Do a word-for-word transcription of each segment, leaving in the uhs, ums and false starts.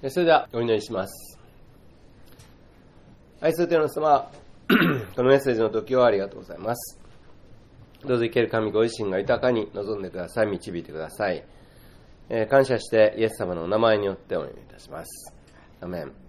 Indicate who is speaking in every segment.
Speaker 1: それではお祈りします。愛する天の様、このメッセージの時をありがとうございます。どうぞ生ける神ご自身が豊かに望んでください、導いてください。えー、感謝してイエス様のお名前によってお祈りいたします。アメン。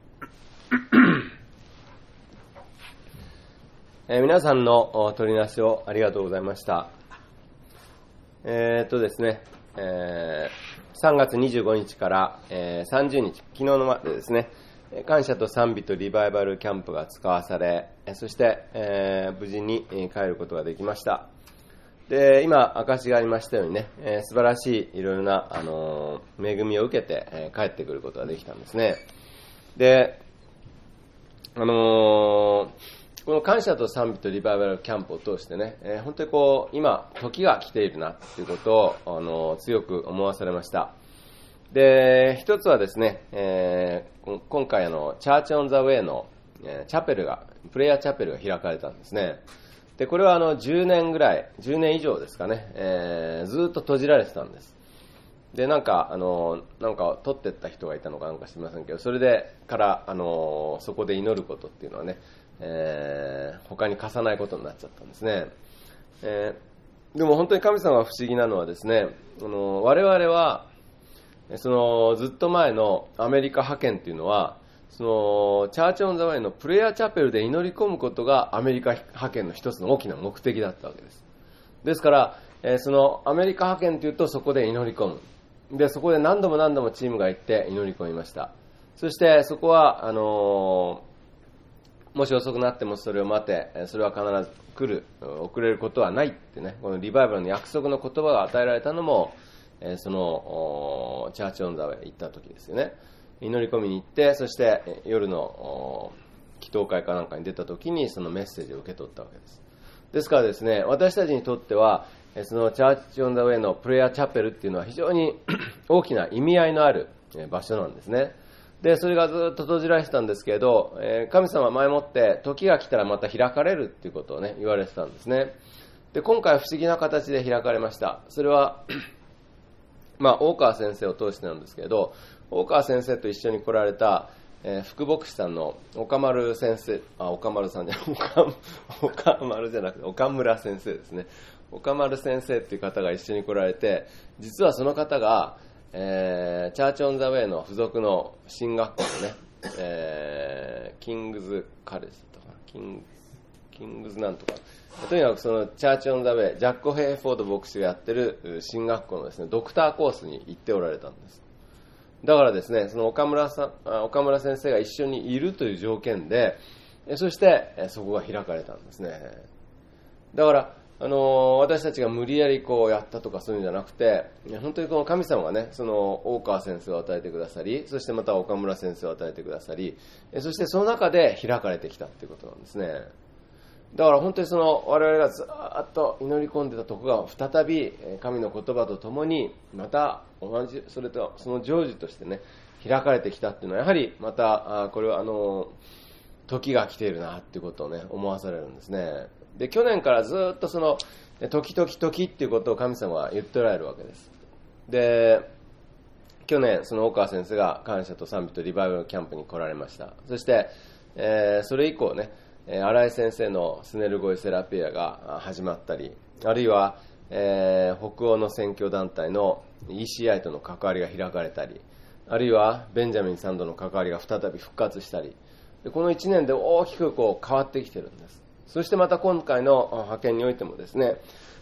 Speaker 1: えー、皆さんの取りなしをありがとうございました。えー、っとですね、えー、さんがつにじゅうごにちから、えー、さんじゅうにち、昨日のまでですね、感謝と賛美とリバイバルキャンプが使わされ、そして、えー、無事に帰ることができました。で、今、証がありましたようにね、えー、素晴らしいいろいろな、あのー、恵みを受けて、えー、帰ってくることができたんですね。で、あのーこの感謝と賛美とリバイバルキャンプを通してね、えー、本当にこう、今、時が来ているなっていうことを、あのー、強く思わされました。で、一つはですね、えー、今回あの、チャーチオンザウェイの、えー、チャペルが、プレイヤーチャペルが開かれたんですね。で、これはあの、じゅうねんぐらい、じゅうねん以上ですかね、えー、ずっと閉じられてたんです。で、なんか、あの、なんか、取ってった人がいたのかなんか知りませんけど、それで、から、あの、そこで祈ることっていうのはね、えー、他に貸さないことになっちゃったんですね。えー、でも本当に神様が不思議なのはですね、あの我々はそのずっと前のアメリカ派遣っていうのは、そのチャーチオンザワイのプレイヤーチャペルで祈り込むことがアメリカ派遣の一つの大きな目的だったわけです。ですから、えー、そのアメリカ派遣というとそこで祈り込む。で、そこで何度も何度もチームが行って祈り込みました。そしてそこはあのーもし遅くなってもそれを待て、それは必ず来る、遅れることはないってね、このリバイバルの約束の言葉が与えられたのも、そのチャーチオンザウェイ行った時ですよね。祈り込みに行って、そして夜の祈祷会かなんかに出た時にそのメッセージを受け取ったわけです。ですからですね、私たちにとっては、そのチャーチオンザウェイのプレイヤーチャペルっていうのは非常に大きな意味合いのある場所なんですね。で、それがずっと閉じられてたんですけど、えー、神様は前もって時が来たらまた開かれるっていうことをね、言われてたんですね。で、今回は不思議な形で開かれました。それは、まあ、大川先生を通してなんですけど、大川先生と一緒に来られた、えー、副牧師さんの岡丸先生、あ、岡丸さんじゃない、岡、岡丸じゃなくて、岡村先生ですね。岡丸先生っていう方が一緒に来られて、実はその方が、えー、チャーチオンザウェイの付属の進学校のね、えー、キングズカレッジとかキン、キングズなんとか、とにかくそのチャーチオンザウェイ、ジャック・ヘイフォード牧師がやってる進学校のですね、ドクターコースに行っておられたんです。だからですね、その岡村さん、岡村先生が一緒にいるという条件で、そしてそこが開かれたんですね。だからあの私たちが無理やりこうやったとかそういうんじゃなくて、本当にこの神様がね、その大川先生を与えてくださり、そしてまた岡村先生を与えてくださり、そしてその中で開かれてきたということなんですね。だから本当にその我々がずっと祈り込んでたところが再び神の言葉とともにまた同じ、それとその成就としてね、開かれてきたっていうのは、やはりまたこれはあの時が来ているなっていうことをね、思わされるんですね。で、去年からずっとその時々時っていうことを神様は言っておられるわけです。で、去年その大川先生が感謝と賛美とリバイバルキャンプに来られました。そして、えー、それ以降ね、新井先生のスネルゴイセラピアが始まったり、あるいは、えー、北欧の宣教団体の イーシーアイ との関わりが開かれたり、あるいはベンジャミンさんとの関わりが再び復活したり、でこのいちねんで大きくこう変わってきてるんです。そしてまた今回の派遣においてもですね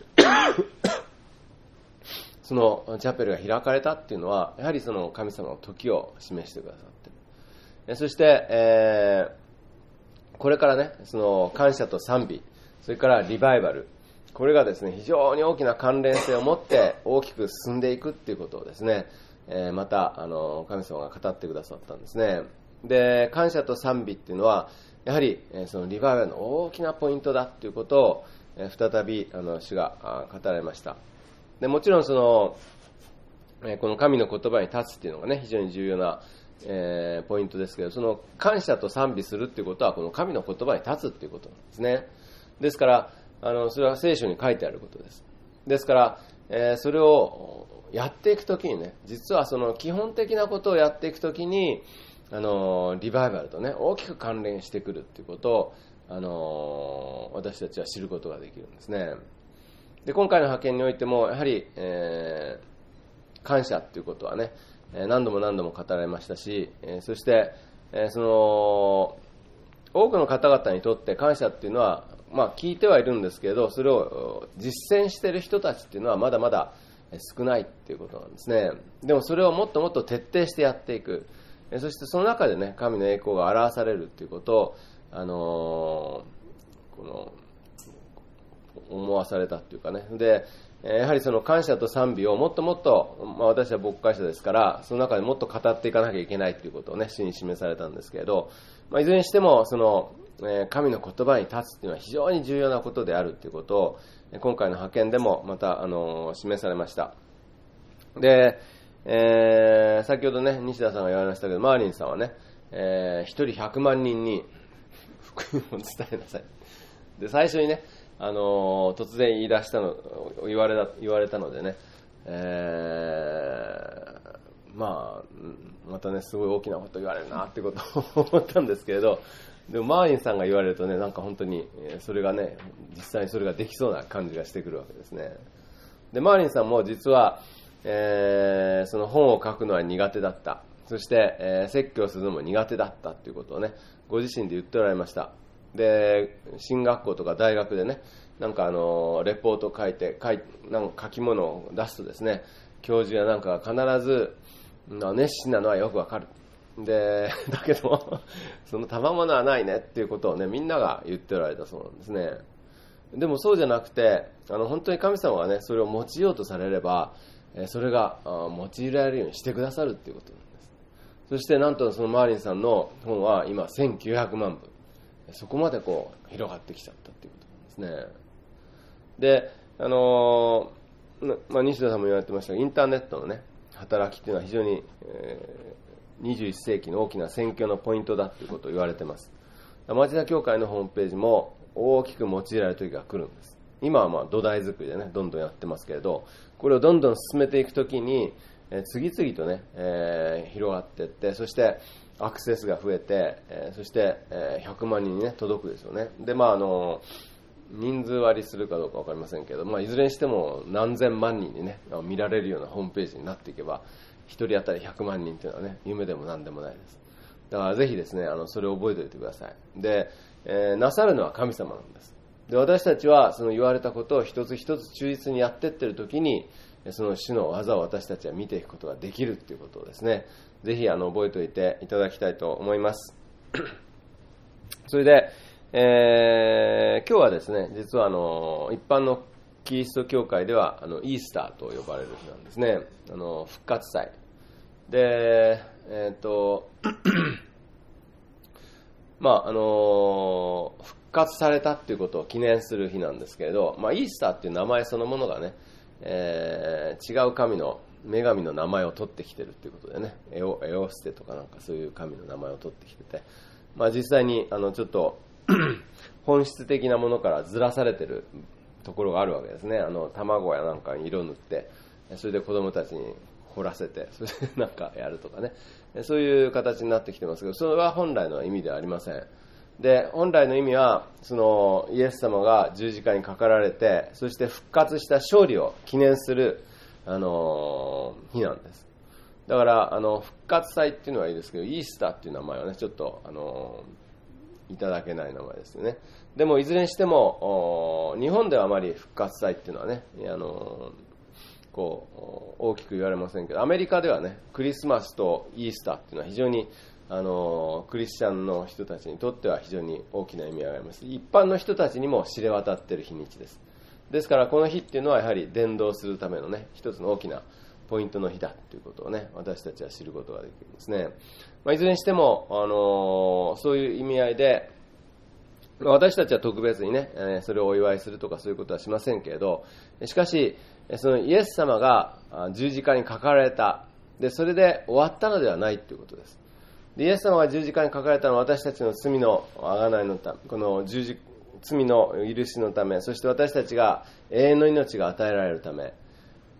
Speaker 1: そのチャペルが開かれたっていうのは、やはりその神様の時を示してくださっている。そして、えー、これからね、その感謝と賛美、それからリバイバル、これがですね、非常に大きな関連性を持って大きく進んでいくっていうことをですね、えー、またあの神様が語ってくださったんですね。で、感謝と賛美っていうのはやはりそのリバイバルの大きなポイントだということを再びあの主が語られました。で、もちろんそのこの神の言葉に立つというのがね、非常に重要な、えー、ポイントですけど、その感謝と賛美するということはこの神の言葉に立つということなんですね。ですからあのそれは聖書に書いてあることです。ですから、えー、それをやっていくときにね、実はその基本的なことをやっていくときに、あのリバイバルとね、大きく関連してくるっていうことを、あの私たちは知ることができるんですね。で、今回の派遣においても、やはり、えー、感謝っていうことはね、何度も何度も語られましたし、そして、その多くの方々にとって感謝っていうのは、まあ、聞いてはいるんですけれど、それを実践している人たちっていうのはまだまだ少ないっていうことなんですね。でもそれをもっともっと徹底してやっていく、そしてその中でね、神の栄光が表されるっていうことを、あのー、この思わされたっていうかね。で、やはりその感謝と賛美をもっともっと、まあ、私は牧会者ですから、その中でもっと語っていかなきゃいけないということをね、主に示されたんですけれど、まあ、いずれにしてもその、えー、神の言葉に立つというのは非常に重要なことであるということを、今回の派遣でもまた、あのー、示されました。で、えー、先ほどね、西田さんが言われましたけど、マーリンさんはね、えー、一人ひゃくまんにんに福音を伝えなさい。で、最初にね、あのー、突然言い出したの、言われた、言われたのでね、えー、まあ、またね、すごい大きなこと言われるなってことを思ったんですけれど、でもマーリンさんが言われるとね、なんか本当に、それがね、実際にそれができそうな感じがしてくるわけですね。で、マーリンさんも実は、えー、その本を書くのは苦手だった。そして、えー、説教するのも苦手だったということをね、ご自身で言っておられました。で、進学校とか大学でね、なんかあのレポートを書いて書いなんか書き物を出すとですね、教授やなんかが必ず熱心なのはよくわかる。で、だけどその賜物はないねっていうことをね、みんなが言っておられたそうなんですね。でもそうじゃなくて、あの本当に神様がね、それを用いようとされれば、それが用いられるようにしてくださるっていうことなんです。そしてなんとそのマーリンさんの本は今せんきゅうひゃくまんぶ、そこまでこう広がってきちゃったっていうことなんですね。で、あのーまあ、西田さんも言われてましたが、インターネットのね、働きっていうのは非常に、えー、にじゅういっせいきの大きな宣教のポイントだということを言われています。町田教会のホームページも大きく用いられる時が来るんです。今はまあ土台作りでね、どんどんやってますけれど、これをどんどん進めていくときに、えー、次々とね、えー、広がっていって、そしてアクセスが増えて、えー、そして、えー、ひゃくまんにんにね、届くですよね。で、まああのー人数割りするかどうか分かりませんけど、まあ、いずれにしても何千万人に、ね、見られるようなホームページになっていけば、ひとり当たりひゃくまんにんというのは、ね、夢でも何でもないです。だからぜひですね、あのそれを覚えておいてください。で、えー、なさるのは神様なんです。で、私たちはその言われたことを一つ一つ忠実にやっていっているときに、その主の技を私たちは見ていくことができるということをですね、ぜひあの覚えておいていただきたいと思います。それで、えー、今日はですね、実はあの一般のキリスト教会ではあのイースターと呼ばれる日なんですね。あの復活祭で、えっとまああの復活されたっていうことを記念する日なんですけれど、まあ、イースターっていう名前そのものがね、えー、違う神の女神の名前を取ってきてるっていうことでね、エオ、エオステとかなんかそういう神の名前を取ってきてて、まあ、実際にあのちょっと本質的なものからずらされているところがあるわけですね。あの卵やなんかに色塗って、それで子供たちに掘らせて、それでなんかやるとかね、そういう形になってきてますけど、それは本来の意味ではありません。で、本来の意味はそのイエス様が十字架にかかられて、そして復活した勝利を記念する、あのー、日なんです。だからあの復活祭っていうのはいいですけど、イースターっていう名前はね、ちょっとあのーいただけない名前ですよね。でもいずれにしても日本ではあまり復活祭っていうのはね、あのこう大きく言われませんけど、アメリカではね、クリスマスとイースターっていうのは非常にあのクリスチャンの人たちにとっては非常に大きな意味があります。一般の人たちにも知れ渡っている日にちです。ですからこの日っていうのはやはり伝道するためのね、一つの大きなポイントの日だということをね、私たちは知ることができるんですね。まあ、いずれにしても、あのー、そういう意味合いで、私たちは特別にね、えー、それをお祝いするとかそういうことはしませんけれど、しかし、そのイエス様が十字架にかかられた。で、それで終わったのではないということです。で、イエス様が十字架にかかれたのは私たちの罪の贖いのため、この十字、罪の許しのため、そして私たちが永遠の命が与えられるため、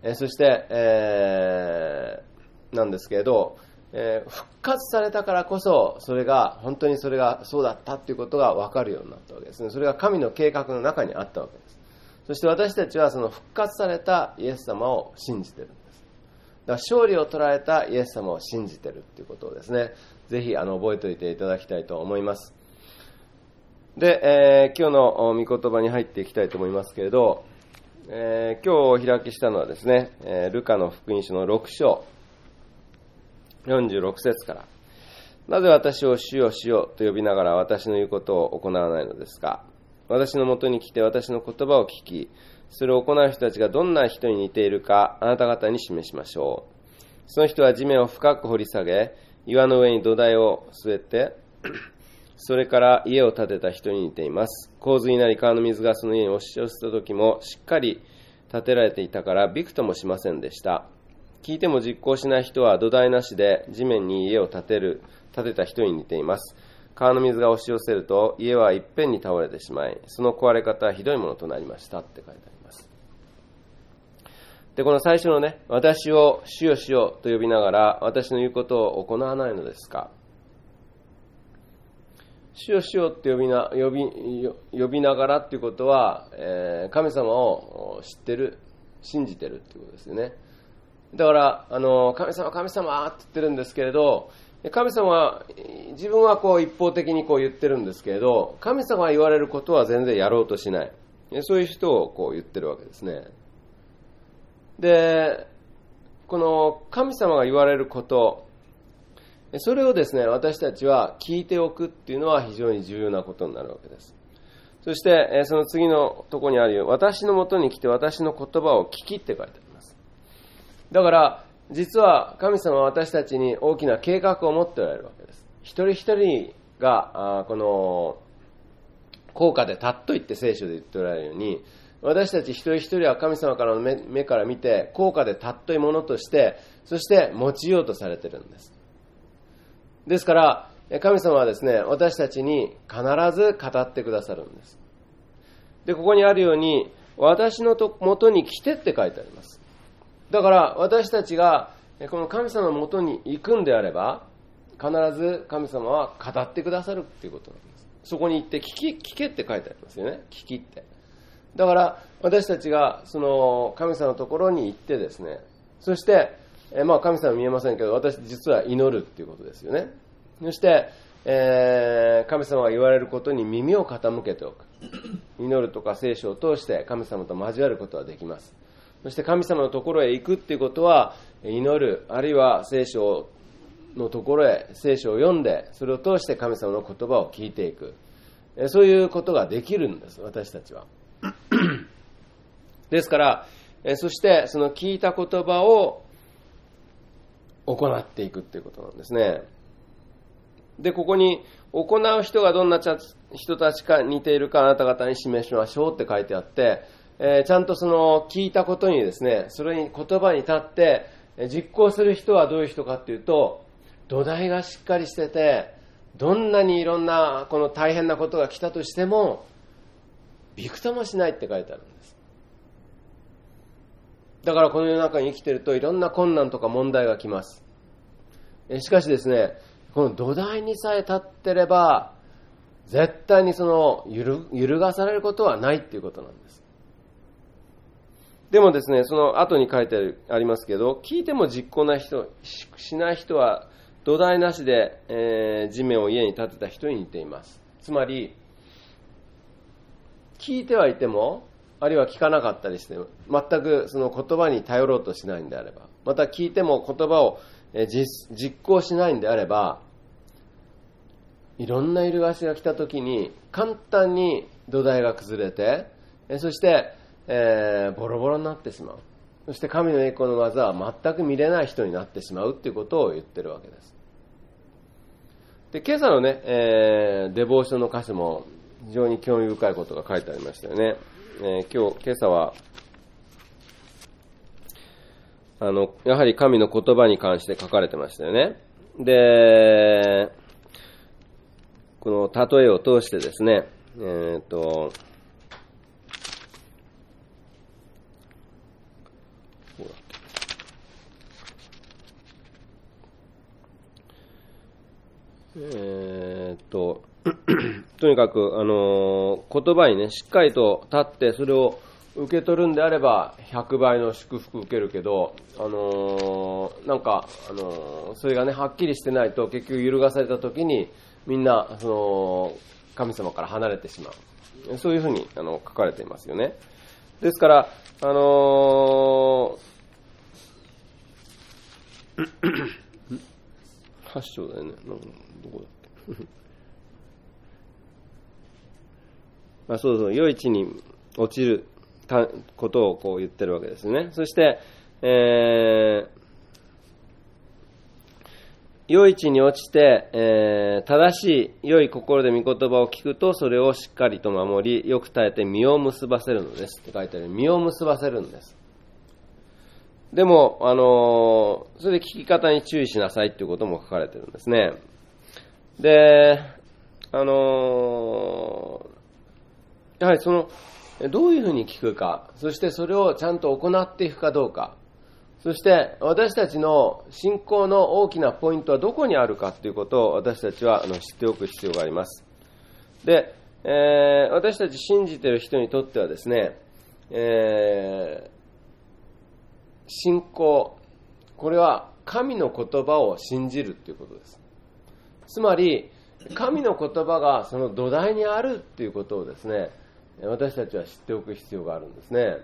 Speaker 1: えそして、えー、なんですけれど、えー、復活されたからこそ、それが、本当にそれがそうだったということが分かるようになったわけですね。それが神の計画の中にあったわけです。そして私たちはその復活されたイエス様を信じているんです。だから勝利を取られたイエス様を信じているということをですね、ぜひあの覚えておいていただきたいと思います。で、えー、今日の御言葉に入っていきたいと思いますけれど、えー、今日お開きしたのはですね、えー、ルカの福音書のろく章よんじゅうろく節から、なぜ私を主よ主よと呼びながら私の言うことを行わないのですか。私のもとに来て私の言葉を聞き、それを行う人たちがどんな人に似ているかあなた方に示しましょう。その人は地面を深く掘り下げ、岩の上に土台を据えて、それから家を建てた人に似ています。洪水なり川の水がその家に押し寄せた時もしっかり建てられていたからびくともしませんでした。聞いても実行しない人は土台なしで地面に家を建てる、建てた人に似ています。川の水が押し寄せると家はいっぺんに倒れてしまい、その壊れ方はひどいものとなりましたって書いてあります。で、この最初のね、私を主よ主よと呼びながら私の言うことを行わないのですか。主よ主よって呼びな、呼び、呼びながらっていうことは、えー、神様を知ってる、信じてるっていうことですよね。だから、あの、神様、神様って言ってるんですけれど、神様は、自分はこう一方的にこう言ってるんですけれど、神様が言われることは全然やろうとしない。そういう人をこう言ってるわけですね。で、この神様が言われること、それをですね、私たちは聞いておくっていうのは非常に重要なことになるわけです。そして、その次のところにあるように、私のもとに来て私の言葉を聞きって書いてあります。だから、実は神様は私たちに大きな計画を持っておられるわけです。一人一人が、あこの、高価でたっといって聖書で言っておられるように、私たち一人一人は神様からの 目, 目から見て、高価でたっといものとして、そして持ちようとされているんです。ですから、神様はですね、私たちに必ず語ってくださるんです。で、ここにあるように、私のもとに来てって書いてあります。だから私たちがこの神様のもとに行くんであれば、必ず神様は語ってくださるっていうことなんです。そこに行って聞き、聞けって書いてありますよね。聞きって。だから私たちがその神様のところに行ってですね、そして、えまあ神様見えませんけど、私実は祈るっていうことですよね。そして、えー、神様が言われることに耳を傾けておく。祈るとか聖書を通して神様と交わることはできます。そして神様のところへ行くっていうことは、祈る、あるいは聖書のところへ聖書を読んで、それを通して神様の言葉を聞いていく。そういうことができるんです、私たちは。ですから、そしてその聞いた言葉を行っていくっていうことなんですね。で、ここに行う人がどんな人たちか似ているかあなた方に示しましょうって書いてあって、えー、ちゃんとその聞いたことにですね、それに言葉に立って実行する人はどういう人かっていうと、土台がしっかりしてて、どんなにいろんなこの大変なことが来たとしてもびくともしないって書いてあるんです。だからこの世の中に生きているといろんな困難とか問題が来ます。しかしですね、この土台にさえ立ってれば絶対にその揺る、揺るがされることはないっていうことなんです。でもですね、その後に書いてありますけど、聞いても実行ない人、しない人は土台なしで、えー、地面を家に建てた人に似ています。つまり聞いてはいても、あるいは聞かなかったりして、全くその言葉に頼ろうとしないんであれば、また聞いても言葉を実, 実行しないんであれば、いろんな揺るがしが来た時に簡単に土台が崩れて、そして、えー、ボロボロになってしまう。そして神の栄光の技は全く見れない人になってしまうということを言ってるわけです。で、今朝のね、えー、デボーションの箇所も非常に興味深いことが書いてありましたよね。えー、今日、今朝はあの、やはり神の言葉に関して書かれてましたよね。で、この例えを通してですね、えっと、ほらえー、っととにかく、あのー、言葉にねしっかりと立ってそれを受け取るんであればひゃくばいの祝福受けるけど、あのー、なんか、あのー、それがねはっきりしてないと結局揺るがされた時にみんなその神様から離れてしまう、そういうふうにあの書かれていますよね。ですから、あのー、はち章だよね、どこだっけあ、そうそう、良い地に落ちることをこう言ってるわけですね。そして、えー、良い地に落ちて、えー、正しい良い心で御言葉を聞くとそれをしっかりと守りよく耐えて実を結ばせるのですって書いてある。実を結ばせるんです。でも、あのー、それで聞き方に注意しなさいっていうことも書かれてるんですね。で、あのー、やはりそのどういうふうに聞くか、そしてそれをちゃんと行っていくかどうか、そして私たちの信仰の大きなポイントはどこにあるかということを私たちは知っておく必要があります。で、えー、私たち信じている人にとってはですね、えー、信仰、これは神の言葉を信じるということです。つまり神の言葉がその土台にあるということをですね、私たちは知っておく必要があるんですね。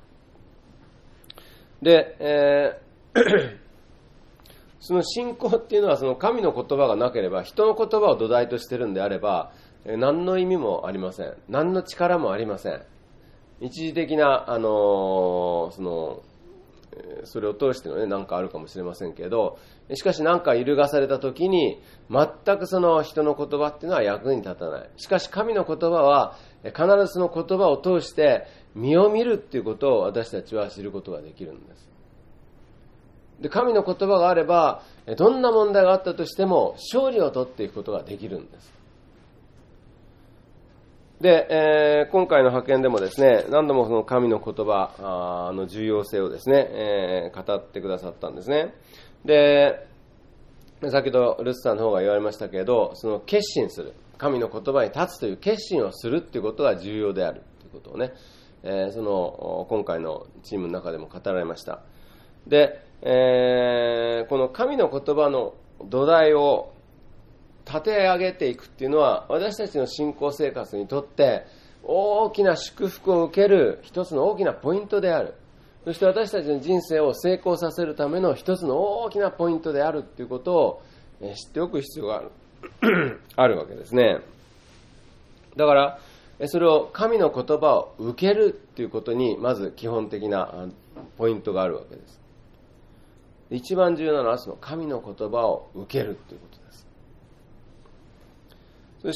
Speaker 1: で、えー、その信仰っていうのはその神の言葉がなければ、人の言葉を土台としているんであれば何の意味もありません。何の力もありません。一時的な、あのー、そのそれを通してのね、何かあるかもしれませんけど、しかし何か揺るがされた時に全くその人の言葉っていうのは役に立たない。しかし神の言葉は必ずその言葉を通して実を見るっていうことを私たちは知ることができるんです。で、神の言葉があればどんな問題があったとしても勝利を取っていくことができるんです。で、えー、今回の派遣でもですね、何度もその神の言葉の重要性をですね、えー、語ってくださったんですね。で、先ほどルツさんの方が言われましたけど、その決心する、神の言葉に立つという決心をするということが重要であるということをね、えー、その今回のチームの中でも語られました。で、えー、この神の言葉の土台を立て上げていくっていうのは私たちの信仰生活にとって大きな祝福を受ける一つの大きなポイントである。そして私たちの人生を成功させるための一つの大きなポイントであるっていうことを知っておく必要があるあるわけですね。だからそれを神の言葉を受けるっていうことにまず基本的なポイントがあるわけです。一番重要なのはその神の言葉を受けるっていうことです。そして、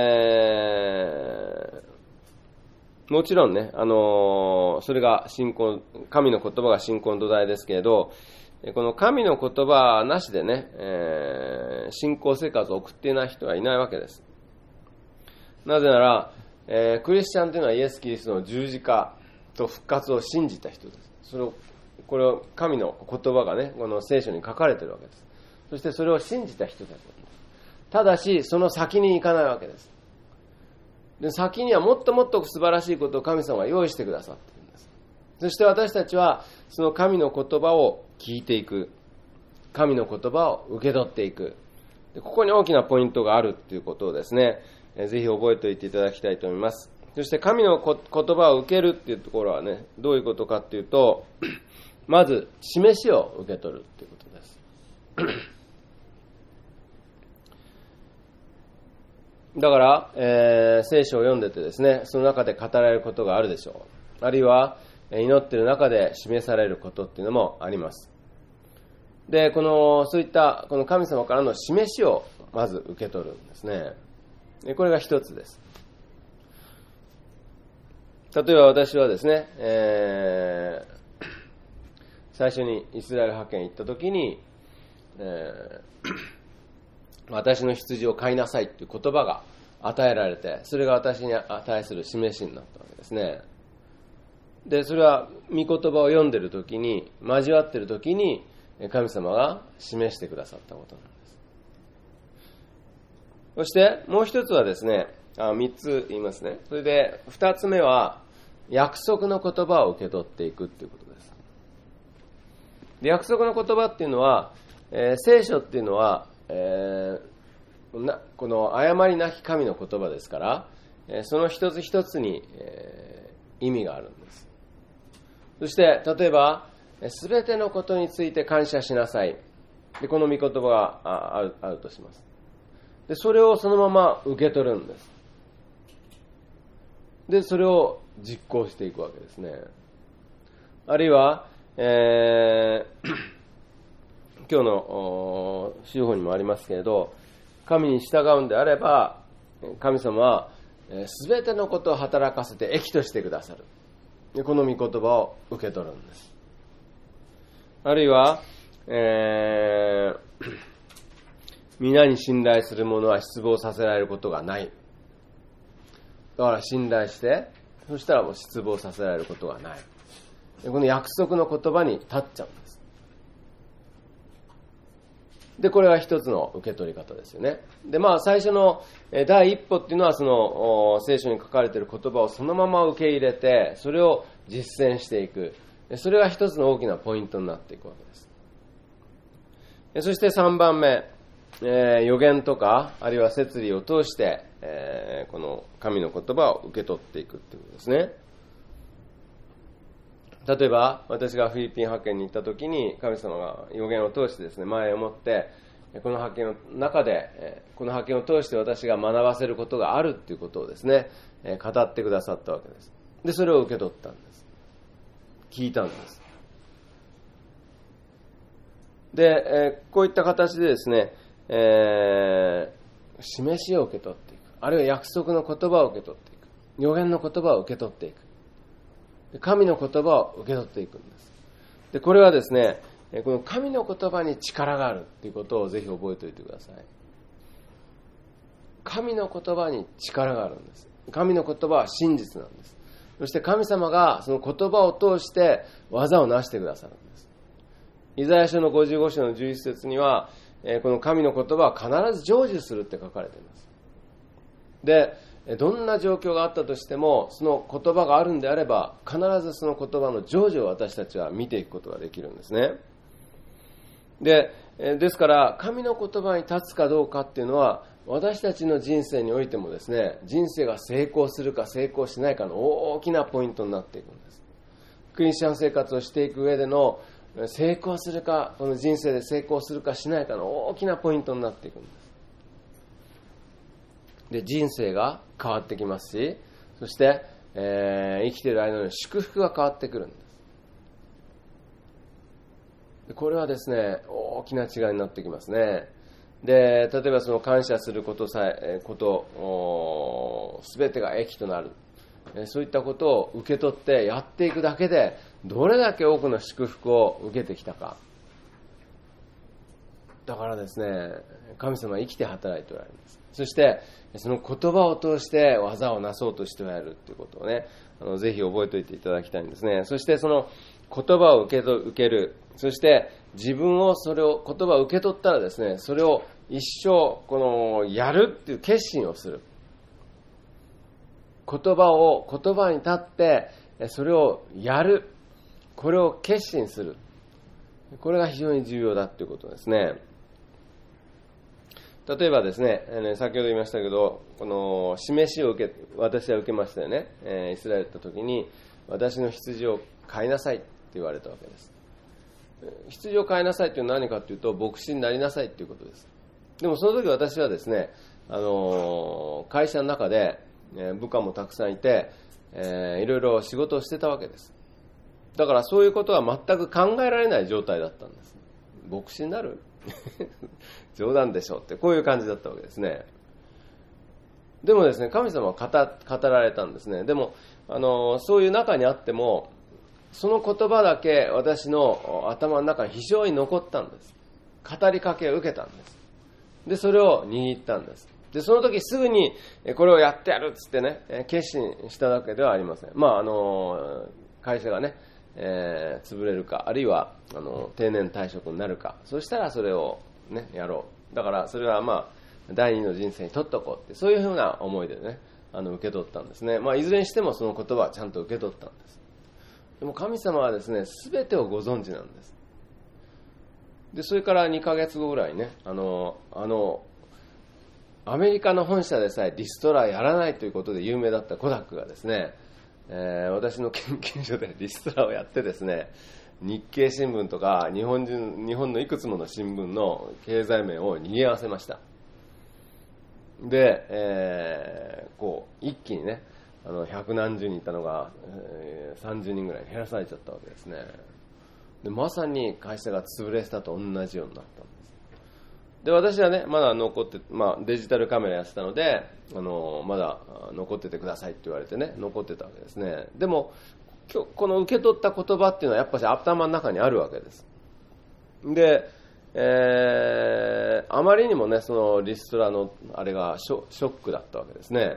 Speaker 1: えー、もちろんね、あのー、それが信仰、神の言葉が信仰の土台ですけれど、この神の言葉なしでね、えー、信仰生活を送っていない人はいないわけです。なぜなら、えー、クリスチャンというのはイエス・キリストの十字架と復活を信じた人です。それを、これを神の言葉がね、この聖書に書かれているわけです。そしてそれを信じた人たちです。ただしその先に行かないわけです。で、先にはもっともっと素晴らしいことを神様が用意してくださっているんです。そして私たちはその神の言葉を聞いていく、神の言葉を受け取っていく。で、ここに大きなポイントがあるということをですね、えー、ぜひ覚えておいていただきたいと思います。そして神の言葉を受けるっていうところはね、どういうことかっていうと、まず示しを受け取るということです。だから、えー、聖書を読んでてですね、その中で語られることがあるでしょう。あるいは祈っている中で示されることっていうのもあります。で、このそういったこの神様からの示しをまず受け取るんですね。で、これが一つです。例えば私はですね、えー、最初にイスラエル派遣行った時に、えー私の羊を飼いなさいという言葉が与えられて、それが私に対する示しになったわけですね。で、それは御言葉を読んでいるときに、交わっているときに神様が示してくださったことなんです。 そしてもう一つはですね、あ三つ言いますね。それで二つ目は約束の言葉を受け取っていくっていうことです。で約束の言葉っていうのは、えー、聖書っていうのは、えー、なこの誤りなき神の言葉ですから、えー、その一つ一つに、えー、意味があるんです。そして例えばすべてのことについて感謝しなさい。でこの御言葉がある、あるとします。でそれをそのまま受け取るんです。でそれを実行していくわけですね。あるいは、えー、今日の修法にもありますけれど、神に従うんであれば神様はすべてのことを働かせて益としてくださる。でこの御言葉を受け取るんです。あるいは、えー、皆に信頼する者は失望させられることがない。だから信頼して、そしたらもう失望させられることがない。でこの約束の言葉に立っちゃうんです。でこれが一つの受け取り方ですよね。でまあ最初の第一歩っていうのは、その聖書に書かれている言葉をそのまま受け入れて、それを実践していく。それが一つの大きなポイントになっていくわけです。そしてさんばんめ、えー、予言とかあるいは摂理を通して、えー、この神の言葉を受け取っていくということですね。例えば私がフィリピン派遣に行った時に、神様が予言を通してですね、前をもってこの派遣の中で、この派遣を通して私が学ばせることがあるということをですね、語ってくださったわけです。でそれを受け取ったんです。聞いたんです。で、えー、こういった形でですね、えー、示しを受け取っていく、あるいは約束の言葉を受け取っていく、予言の言葉を受け取っていく、神の言葉を受け取っていくんです。でこれはですね、この神の言葉に力があるということをぜひ覚えておいてください。神の言葉に力があるんです。神の言葉は真実なんです。そして神様がその言葉を通して技を成してくださるんです。イザヤ書のごじゅうご章のじゅういち節には、この神の言葉は必ず成就するって書かれています。でどんな状況があったとしても、その言葉があるんであれば、必ずその言葉の成就を私たちは見ていくことができるんですね。で、ですから神の言葉に立つかどうかっていうのは、私たちの人生においてもですね、人生が成功するか成功しないかの大きなポイントになっていくんです。クリスチャン生活をしていく上での成功するか、この人生で成功するかしないかの大きなポイントになっていくんです。で人生が変わってきますし、そして、えー、生きている間の祝福が変わってくるんです。でこれはですね、大きな違いになってきますね。で例えばその感謝することさえことすべてが益となる、そういったことを受け取ってやっていくだけで、どれだけ多くの祝福を受けてきたか。だからですね、神様は生きて働いておられるんです。そしてその言葉を通して技をなそうとしておられるということをね、あのぜひ覚えておいていただきたいんですね。そしてその言葉を受けと受ける、そして自分をそれを言葉を受け取ったらですね、それを一生このやるっていう決心をする。言葉を言葉に立ってそれをやる、これを決心する、これが非常に重要だということですね。例えばですね、先ほど言いましたけど、この示しを受け私は受けましたよね。イスラエルに行った時に、私の羊を飼いなさいって言われたわけです。羊を飼いなさいというのは何かというと、牧師になりなさいということです。でもその時私はですね、あの会社の中で部下もたくさんいて、えー、いろいろ仕事をしてたわけです。だからそういうことは全く考えられない状態だったんです。牧師になる冗談でしょって、こういう感じだったわけですね。でもですね、神様は 語, 語られたんですね。でもあのそういう中にあっても、その言葉だけ私の頭の中に非常に残ったんです。語りかけを受けたんです。でそれを握ったんです。でその時すぐにこれをやってやるっつってね、決心したわけではありません。まああの会社がね、えー、潰れるか、あるいはあの定年退職になるか、そしたらそれをねやろう。だからそれはま第二の人生に取っとこうって、そういうふうな思いでね、あの受け取ったんですね。まあ、いずれにしてもその言葉はちゃんと受け取ったんです。でも神様はですね、全てをご存知なんです。でそれからにかげつごぐらいね、あのあのアメリカの本社でさえリストラやらないということで有名だったコダックがですね、えー、私の研究所でリストラをやってですね、日経新聞とか日本人日本のいくつもの新聞の経済面を賑わせました。で、えー、こう一気にね、あの百何十人いたのが、えー、さんじゅうにんぐらいに減らされちゃったわけですね。でまさに会社が潰れたと同じようになったんです。で私はねまだ残って、まあ、デジタルカメラやってたので、あのまだ残っててくださいって言われてね、残ってたわけですね。でも今日この受け取った言葉っていうのはやっぱり頭の中にあるわけです。で、えー、あまりにもねそのリストラのあれがショ、ショックだったわけですね。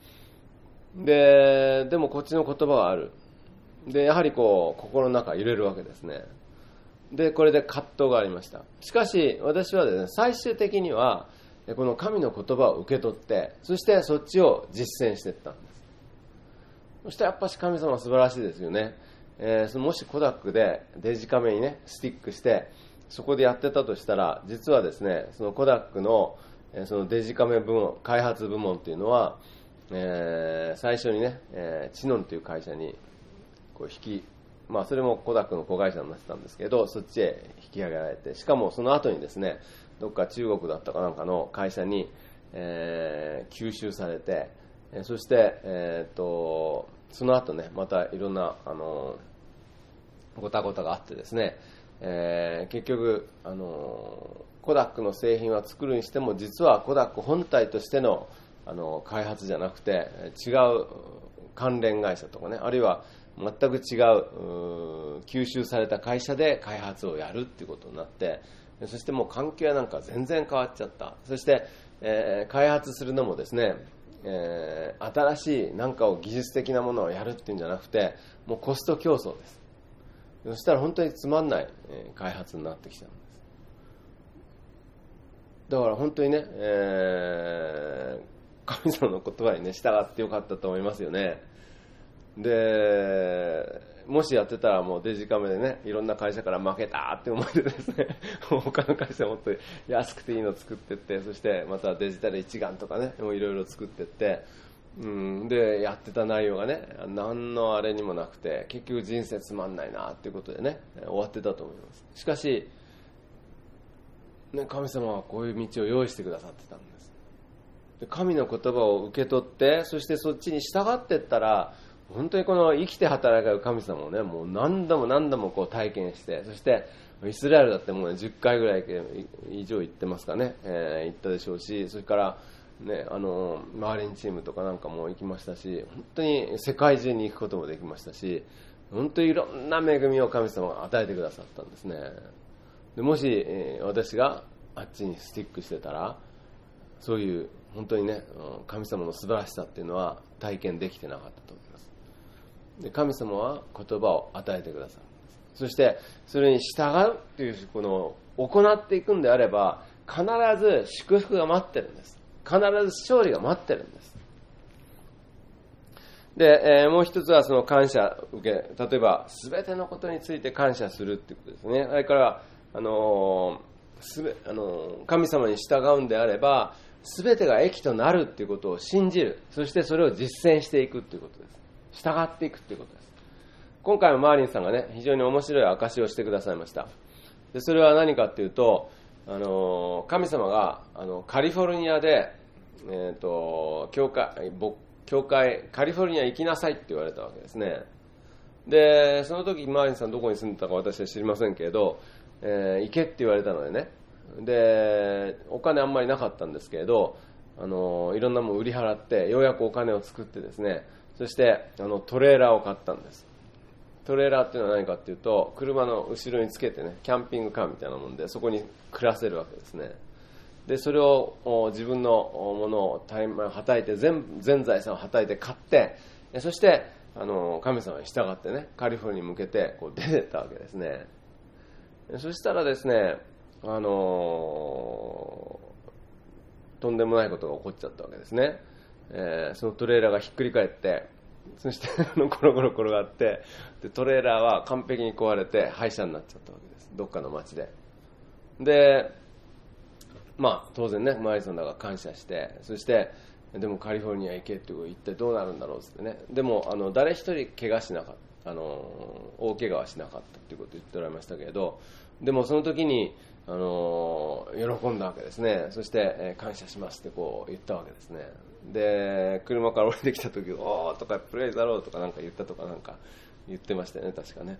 Speaker 1: ででもこっちの言葉はある。でやはりこう心の中揺れるわけですね。でこれで葛藤がありました。しかし私はですね、最終的にはこの神の言葉を受け取って、そしてそっちを実践していったんです。そしてやっぱし神様は素晴らしいですよね。えー、そのもしコダックでデジカメにねスティックしてそこでやってたとしたら、実はですねそのコダックのそのデジカメ部門、開発部門っていうのは、えー、最初にね、えー、チノンという会社にこう引き、まあ、それもコダックの子会社になってたんですけど、そっちへ引き上げられて、しかもその後にですね、どっか中国だったかなんかの会社に、えー、吸収されて、そして、えー、とその後ね、またいろんなあのごたごたがあってですね、えー、結局あのコダックの製品は作るにしても、実はコダック本体としての、あの開発じゃなくて違う関連会社とかね、あるいは全く違う、う吸収された会社で開発をやるっていうことになって、そしてもう環境なんか全然変わっちゃった。そして、えー、開発するのもですね、えー、新しい何かを技術的なものをやるっていうんじゃなくて、もうコスト競争です。そしたら本当につまんない、えー、開発になってきたんです。だから本当にね、えー神様の言葉にね従ってよかったと思いますよね。でもしやってたらもうデジカメでね、いろんな会社から負けたって思いでですね他の会社もっと安くていいの作っていって、そしてまたデジタル一眼とかね、いろいろ作っていって、うん、でやってた内容がね何のあれにもなくて、結局人生つまんないなっていうことでね終わってたと思います。しかし、ね、神様はこういう道を用意してくださってたんです。神の言葉を受け取って、そしてそっちに従っていったら、本当にこの生きて働かれる神様をね、もう何度も何度もこう体験して、そしてイスラエルだってもう、ね、じゅっかいぐらい以上行ってますかね、えー、行ったでしょうし、それから、ね、あのマーリンチームとかなんかも行きましたし、本当に世界中に行くこともできましたし、本当にいろんな恵みを神様が与えてくださったんですね。でもし、えー、私があっちにスティックしてたら、そういう本当にね、神様の素晴らしさっていうのは体験できてなかったと思います。で、神様は言葉を与えてくださる。そしてそれに従うっていうこの行っていくんであれば、必ず祝福が待ってるんです。必ず勝利が待ってるんです。で、えー、もう一つはその感謝受け、例えば全てのことについて感謝するっていうことですね。それからあのー、すべあのー、神様に従うんであれば、全てが益となるっていうことを信じる。そしてそれを実践していくっていうことです。従っていくっていうことです。今回もマーリンさんがね、非常に面白い証しをしてくださいました。でそれは何かっていうと、あの神様があのカリフォルニアで、えー、と教会教会カリフォルニア行きなさいって言われたわけですね。でその時マーリンさんどこに住んでたか私は知りませんけれど、えー、行けって言われたのでね、でお金あんまりなかったんですけれど、あのいろんなもの売り払ってようやくお金を作ってですね、そしてあのトレーラーを買ったんです。トレーラーっていうのは何かっていうと、車の後ろにつけてね、キャンピングカーみたいなもんでそこに暮らせるわけですね。でそれを自分のものをはたいて 全, 全財産をはたいて買って、そしてあの神様に従ってね、カリフォルニアに向けてこう出てったわけですね。そしたらですね、あのとんでもないことが起こっちゃったわけですね。えー、そのトレーラーがひっくり返って、そしてコロコロ転がって、でトレーラーは完璧に壊れて廃車になっちゃったわけです、どっかの町で。でまあ当然ね、マリさんだから感謝して、そしてでもカリフォルニア行けって言ってどうなるんだろうってね。でもあの誰一人怪我しなかった、あの大怪我はしなかったっていうことを言っておられましたけれど、でもその時にあの喜んだわけですね。そして、えー、感謝しますってこう言ったわけですね。で車から降りてきた時、おーとかプレイザローとかなんか言ったとかなんか言ってましたよね、確かね。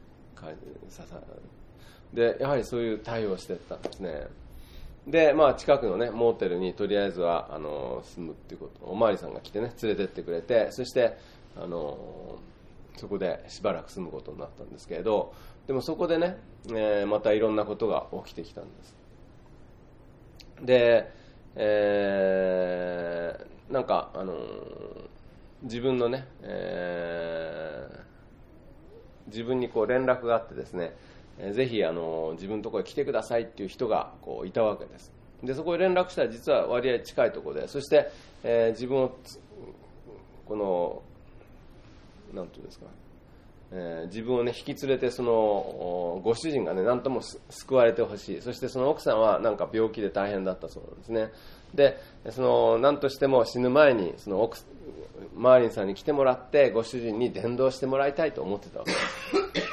Speaker 1: でやはりそういう対応をしていったんですね。でまあ近くのねモーテルにとりあえずはあの住むっていうこと、おまわりさんが来てね連れてってくれて、そしてあのそこでしばらく住むことになったんですけれど、でもそこでね、えー、またいろんなことが起きてきたんです。で、えー、なんかあの自分のね、えー、自分にこう連絡があってですね、ぜひあの自分のところに来てくださいっていう人がこういたわけです。でそこに連絡したら実は割合近いところで、そして、えー、自分をこのなんていうんですか、えー、自分をね引き連れて、そのご主人がね何とも救われてほしい、そしてその奥さんはなんか病気で大変だったそうなんですね。でその何としても死ぬ前にその奥マーリンさんに来てもらってご主人に伝道してもらいたいと思ってたわけです。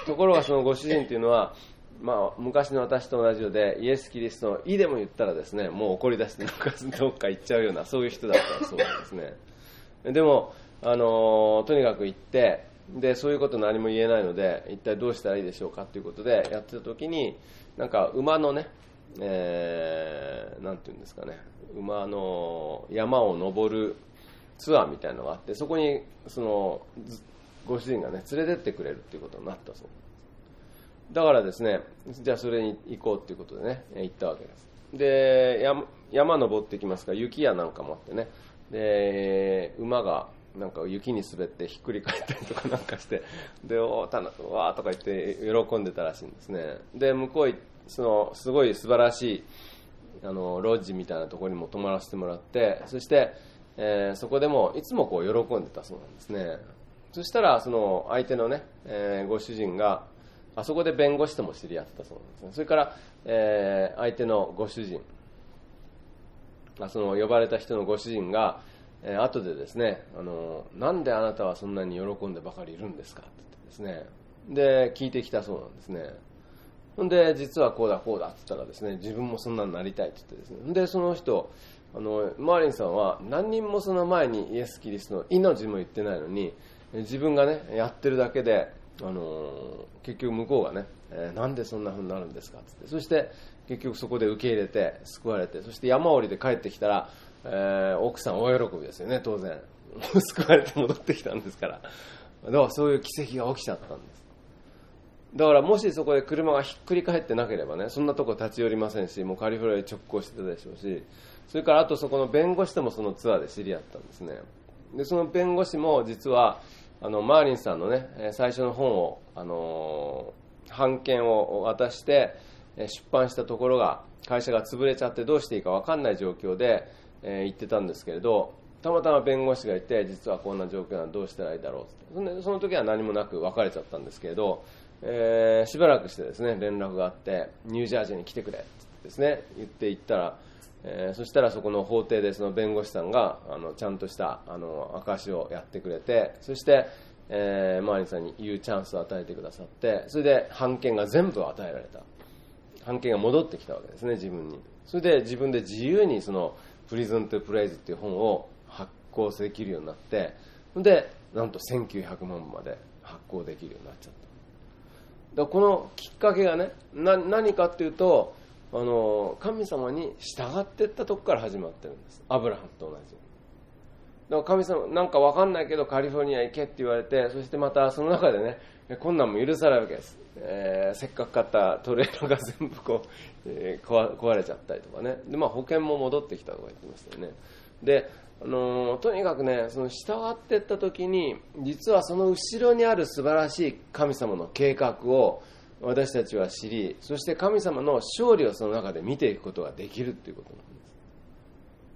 Speaker 1: ところがそのご主人というのは、まあ、昔の私と同じようで、イエス・キリストの意でも言ったらですね、もう怒り出してどっか行っちゃうようなそういう人だったそうなんですね。でもあのとにかく行って、でそういうこと何も言えないので一体どうしたらいいでしょうかということでやってた時に、なんか馬のね、えー、なんていうんですかね、馬の山を登るツアーみたいなのがあって、そこにそのご主人がね連れてってくれるっていうことになったそうだからですね、じゃあそれに行こうっていうことでね行ったわけです。で 山, 山登ってきますから雪やなんかもあってね、で馬がなんか雪に滑ってひっくり返ったりとかなんかして、でおーたなわーとか言って喜んでたらしいんですね。で向こうそのすごい素晴らしいあのロッジみたいなところにも泊まらせてもらって、そして、えー、そこでもいつもこう喜んでたそうなんですね。そしたらその相手のね、えー、ご主人があそこで弁護士とも知り合ってたそうなんですね。それから、えー、相手のご主人、あその呼ばれた人のご主人が、えー、後でですね、あのなんであなたはそんなに喜んでばかりいるんですかって言ってですね、で聞いてきたそうなんですね。ほんで実はこうだこうだって言ったらですね、自分もそんなになりたいって言ってですね、でその人あのマーリンさんは何人もその前にイエス・キリストの命も言ってないのに、自分がねやってるだけであの結局向こうがね、えー、なんでそんな風になるんですかって言って、そして結局そこで受け入れて救われて、そして山降りで帰ってきたら、えー、奥さん大喜びですよね、当然救われて戻ってきたんですから。だからそういう奇跡が起きちゃったんです。だからもしそこで車がひっくり返ってなければね、そんなとこ立ち寄りませんし、もうカリフォルニアに直行してたでしょうし、それからあとそこの弁護士ともそのツアーで知り合ったんですね。でその弁護士も実はあのマーリンさんのね最初の本を、あのー、版権を渡して出版したところが会社が潰れちゃってどうしていいか分かんない状況で、えー、行ってたんですけれど、たまたま弁護士がいて、実はこんな状況なのどうしたらいいだろうって、その時は何もなく別れちゃったんですけれど、えー、しばらくしてですね連絡があって、ニュージャージーに来てくれってですね言って行ったら、えー、そしたらそこの法廷でその弁護士さんがあのちゃんとしたあの証をやってくれて、そして、えー、マーリンさんに言うチャンスを与えてくださって、それで版権が全部与えられた、版権が戻ってきたわけですね、自分に。それで自分で自由にそのプリズントゥプレイズっていう本を発行できるようになって、でなんとせんきゅうひゃくまん部まで発行できるようになっちゃった。だからこのきっかけがね、な何かっていうと、あの神様に従っていったとこから始まってるんです。アブラハムと同じ。だから神様なんか分かんないけどカリフォルニア行けって言われて、そしてまたその中でね困難も許されるわけです、えー、せっかく買ったトレーラーが全部こう、えー、壊, 壊れちゃったりとかね、で、まあ、保険も戻ってきたとか言ってましたよね。で、あのー、とにかくねその従っていった時に、実はその後ろにある素晴らしい神様の計画を私たちは知り、そして神様の勝利をその中で見ていくことができるということなんです。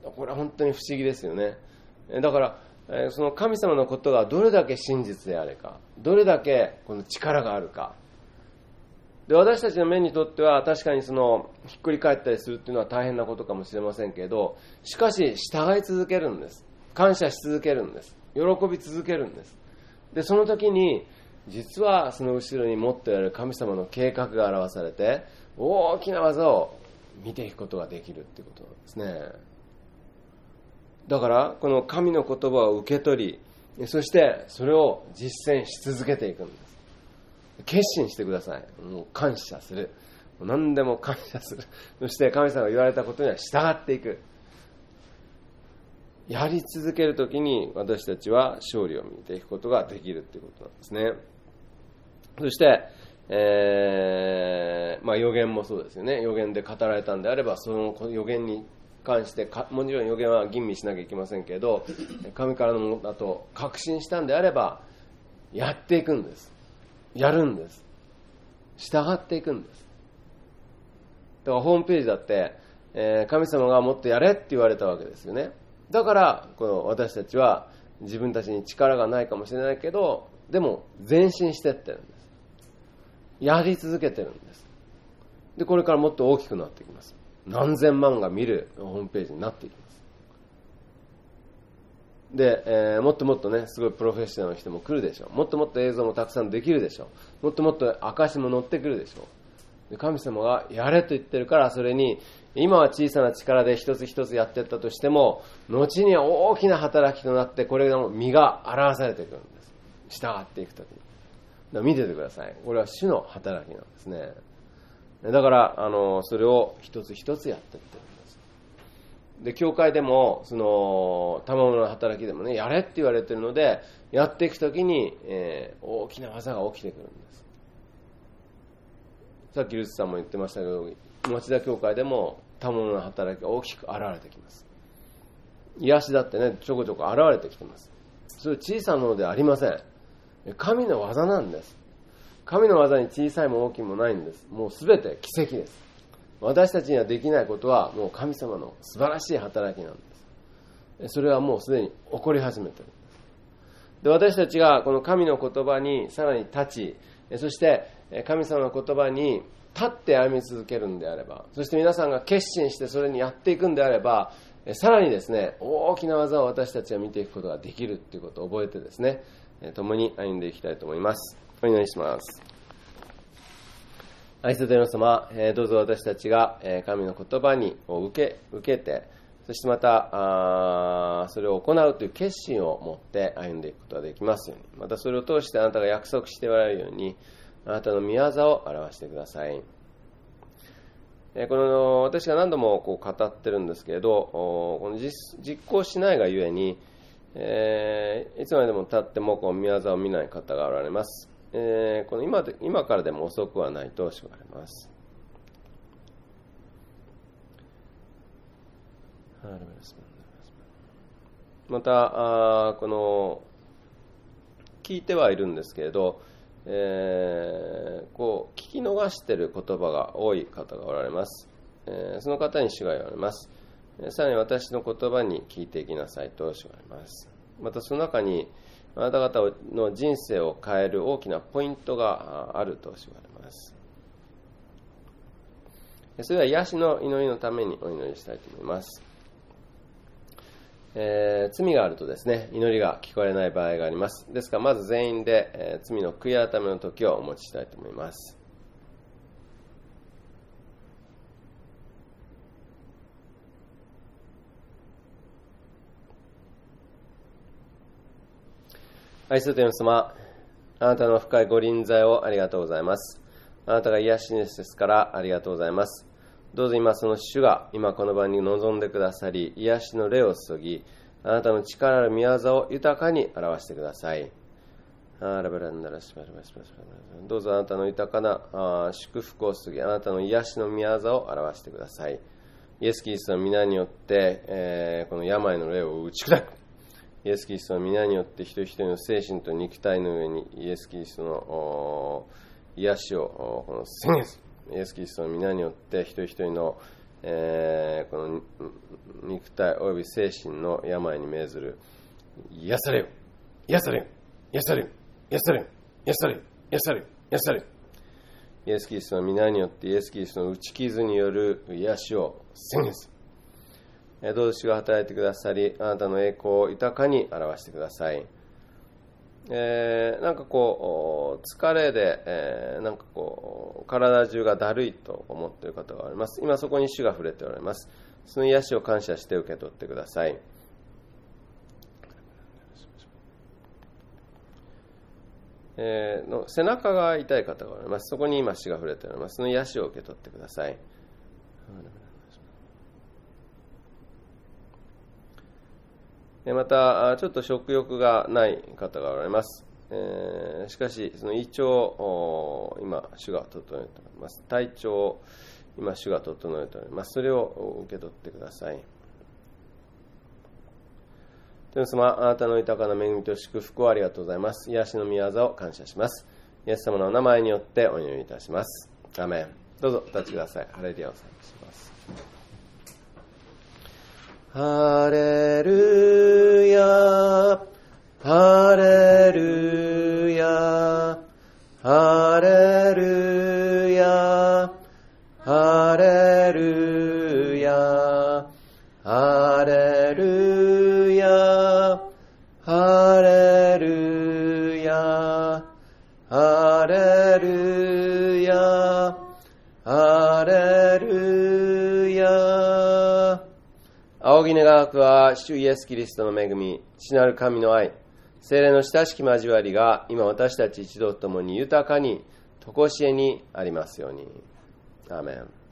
Speaker 1: これは本当に不思議ですよね。だからその神様のことがどれだけ真実であれか、どれだけこの力があるかで、私たちの目にとっては確かにそのひっくり返ったりするっていうのは大変なことかもしれませんけど、しかし従い続けるんです。感謝し続けるんです。喜び続けるんです。でその時に実はその後ろに持っておられる神様の計画が表されて、大きな技を見ていくことができるっていうことなんですね。だからこの神の言葉を受け取り、そしてそれを実践し続けていくんです。決心してください。もう感謝する。何でも感謝する。そして神様が言われたことには従っていく。やり続けるときに私たちは勝利を見ていくことができるということなんですね。そして、えーまあ、予言もそうですよね。予言で語られたんであれば、その予言に関してか、もちろん予言は吟味しなきゃいけませんけど、神からのものだと確信したんであればやっていくんです。やるんです。従っていくんです。だからホームページだって、えー、神様がもっとやれって言われたわけですよね。だからこの私たちは自分たちに力がないかもしれないけど、でも前進していってるんです。やり続けてるんです。でこれからもっと大きくなっていきます。何千万が見るホームページになっていきます。で、えー、もっともっとね、すごいプロフェッショナルの人も来るでしょう。もっともっと映像もたくさんできるでしょう。もっともっと証も載ってくるでしょう。で神様がやれと言ってるから、それに今は小さな力で一つ一つやっていったとしても、後には大きな働きとなって、これの実が表されてくるんです。従っていくときに。だから見ててください。これは主の働きなんですね。だからあのそれを一つ一つやっていってるんです。で教会でもその賜物の働きでもね、やれって言われているので、やっていくときに、えー、大きな技が起きてくるんです。さっきルツさんも言ってましたけど、町田教会でも賜物の働きが大きく現れてきます。癒しだってね、ちょこちょこ現れてきてます。それ小さなものではありません。神の技なんです。神の技に小さいも大きいもないんです。もうすべて奇跡です。私たちにはできないことはもう神様の素晴らしい働きなんです。それはもうすでに起こり始めているんです。で私たちがこの神の言葉にさらに立ち、そして神様の言葉に立って歩み続けるんであれば、そして皆さんが決心してそれにやっていくんであれば、さらにですね、大きな技を私たちは見ていくことができるということを覚えてですね、共に歩んでいきたいと思います。お祈りします。愛する天の様、どうぞ私たちが神の言葉に受け、受けて、そしてまたあそれを行うという決心を持って歩んでいくことができますように、またそれを通してあなたが約束しておられるように、あなたの御業を表してください。この私が何度もこう語ってるんですけれど、この 実, 実行しないがゆえに、えー、いつまでも経ってもこう御業を見ない方がおられます。えー、この 今, で今からでも遅くはないと主があります。またあこの聞いてはいるんですけれど、えー、こう聞き逃している言葉が多い方がおられます。えー、その方に主が言われます。さらに私の言葉に聞いていきなさいと主が言われます。またその中にあなた方の人生を変える大きなポイントがあると主が言われます。それでは癒しの祈りのためにお祈りしたいと思います。えー、罪があるとですね、祈りが聞こえない場合があります。ですからまず全員で、えー、罪の悔い改めの時をお持ちしたいと思います。愛する天の様、あなたの深いご臨在をありがとうございます。あなたが癒し主ですからありがとうございます。どうぞ今その主が今この場に臨んでくださり、癒しの霊を注ぎ、あなたの力ある御業を豊かに表してください。どうぞあなたの豊かな祝福を注ぎ、あなたの癒しの御業を表してください。イエス・キリストの皆によって、えー、この病の霊を打ち砕く。イエス・キリストの皆によって一人一人の精神と肉体の上にイエス・キリストの癒しをこの宣言する。イエス・キリストの皆によって一人一人のえー、この肉体および精神の病に命ずる癒されよ、癒されよ、癒されよ、癒されよ、癒されよ、癒されよ、癒されよ。イエス・キリストの皆によってイエス・キリストの打ち傷による癒しを宣言する。どうぞ主が働いてくださり、あなたの栄光を豊かに表してください。えー、なんかこう疲れで、えー、なんかこう体中がだるいと思っている方がおります。今そこに主が触れておられます。その癒しを感謝して受け取ってください。えー、の背中が痛い方がおられます。そこに今主が触れておられます。その癒しを受け取ってください。またちょっと食欲がない方がおられます。えー、しかしその胃腸を今主が整えております。体調を今主が整えております。それを受け取ってください。天父様、あなたの豊かな恵みと祝福をありがとうございます。癒しの御業を感謝します。イエス様のお名前によってお祈りいたします。アーメン。どうぞお立ちください。ハレルヤを賛美します。ハレルヤ、ハレルヤ、ハレルヤ、ハレルヤ、ハレルヤ、ハレルヤ、ハレルヤ、ハレルヤ。仰ぎ願わくは主イエスキリストの恵み、父なる神の愛、聖霊の親しき交わりが今私たち一同ともに豊かに常しえにありますように。アーメン。